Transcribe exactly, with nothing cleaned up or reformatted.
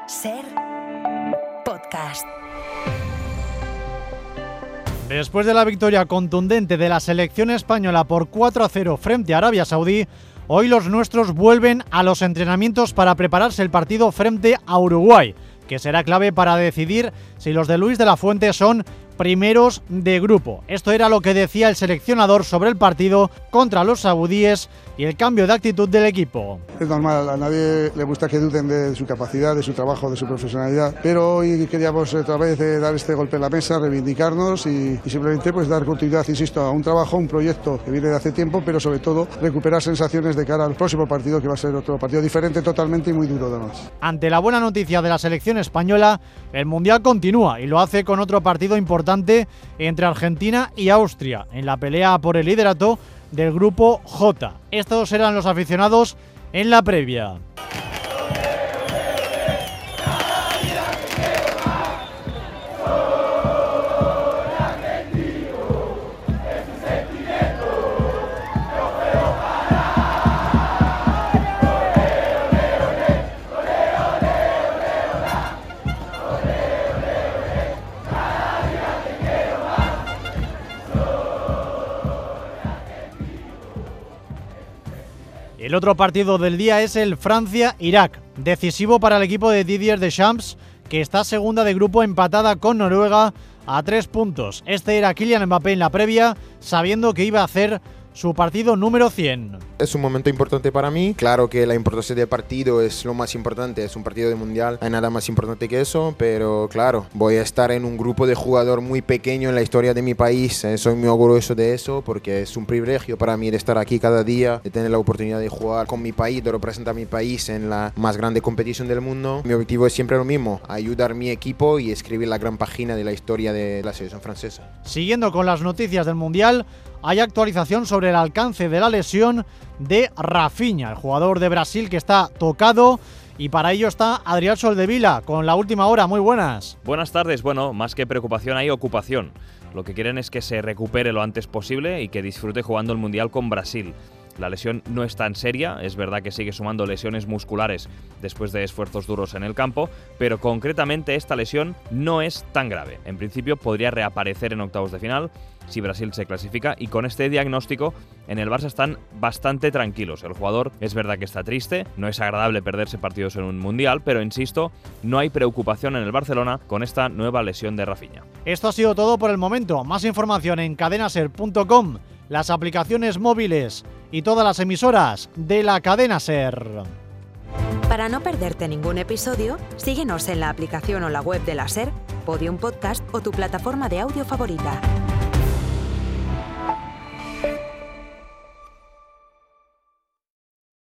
Ser podcast. Después de la victoria contundente de la selección española por cuatro a cero frente a Arabia Saudí, hoy los nuestros vuelven a los entrenamientos para prepararse el partido frente a Uruguay, que será clave para decidir si los de Luis de la Fuente son primeros de grupo. Esto era lo que decía el seleccionador sobre el partido contra los saudíes y el cambio de actitud del equipo. Es normal, a nadie le gusta que duden de su capacidad, de su trabajo, de su profesionalidad, pero hoy queríamos otra vez dar este golpe en la mesa, reivindicarnos y, y simplemente pues dar continuidad, insisto, a un trabajo, un proyecto que viene de hace tiempo, pero sobre todo recuperar sensaciones de cara al próximo partido, que va a ser otro partido diferente totalmente y muy duro además. Ante la buena noticia de la selección española, el Mundial continúa y lo hace con otro partido importante entre Argentina y Austria en la pelea por el liderato del grupo J. Estos eran los aficionados en la previa. El otro partido del día es el Francia-Irak, decisivo para el equipo de Didier Deschamps, que está segunda de grupo empatada con Noruega a tres puntos. Este era Kylian Mbappé en la previa, sabiendo que iba a hacer su partido número cien. Es un momento importante para mí. Claro que la importancia del partido es lo más importante, es un partido de mundial, no hay nada más importante que eso, pero claro, voy a estar en un grupo de jugador muy pequeño en la historia de mi país. Soy muy orgulloso de eso porque es un privilegio para mí de estar aquí cada día, de tener la oportunidad de jugar con mi país, de representar a mi país en la más grande competición del mundo. Mi objetivo es siempre lo mismo, ayudar a mi equipo y escribir la gran página de la historia de la selección francesa. Siguiendo con las noticias del mundial, hay actualización sobre el alcance de la lesión de Rafinha, el jugador de Brasil que está tocado, y para ello está Adrián Soldevila con la última hora. Muy buenas. Buenas tardes. Bueno, más que preocupación hay ocupación. Lo que quieren es que se recupere lo antes posible y que disfrute jugando el Mundial con Brasil. La lesión no es tan seria, es verdad que sigue sumando lesiones musculares después de esfuerzos duros en el campo, pero concretamente esta lesión no es tan grave. En principio podría reaparecer en octavos de final si Brasil se clasifica, y con este diagnóstico en el Barça están bastante tranquilos. El jugador es verdad que está triste, no es agradable perderse partidos en un Mundial, pero insisto, no hay preocupación en el Barcelona con esta nueva lesión de Rafinha. Esto ha sido todo por el momento. Más información en cadena ser punto com, las aplicaciones móviles y todas las emisoras de la cadena SER. Para no perderte ningún episodio, síguenos en la aplicación o la web de la SER, Podium Podcast o tu plataforma de audio favorita.